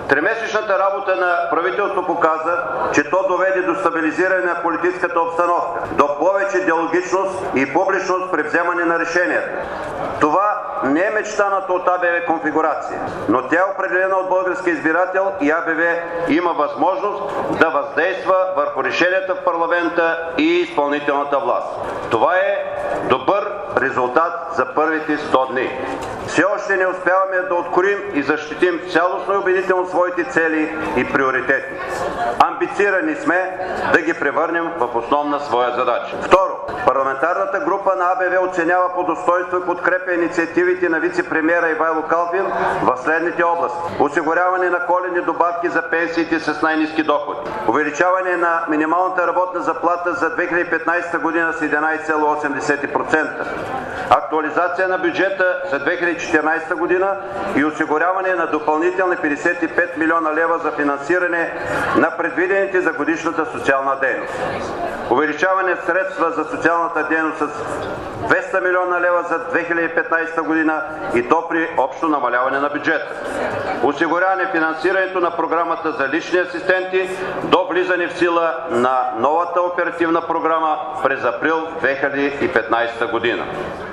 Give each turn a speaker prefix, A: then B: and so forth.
A: Тримесечната работа на правителството показа, че то доведе до стабилизиране на политическата обстановка, до повече диалогичност и публичност при вземане на решенията. Това не е мечтаната от АБВ конфигурация, но тя е определена от българския избирател и АБВ има възможност да въздейства върху решенията в парламента и изпълнителната власт. Това е добър резултат за първите 100 дни. Все още не успяваме да откроим и защитим цялостно и убедително своите цели и приоритети. Амбицирани сме да ги превърнем в основна своя задача. Второ, парламентарната група на АБВ оценява по достоинство и подкрепя инициативите на вице-премиера Ивайло Калфин в следните области: осигуряване на коледни добавки за пенсиите с най-ниски доходи, увеличаване на минималната работна заплата за 2015 година с 11,8%, актуализация на бюджета за 2014 година и осигуряване на допълнителни 55 милиона лева за финансиране на предвидените за годишната социална дейност. Увеличаване средства за социалната дейност с 200 милиона лева за 2015 година и то при общо намаляване на бюджета. Осигуряване финансирането на програмата за лични асистенти до влизане в сила на новата оперативна програма през април 2015 година.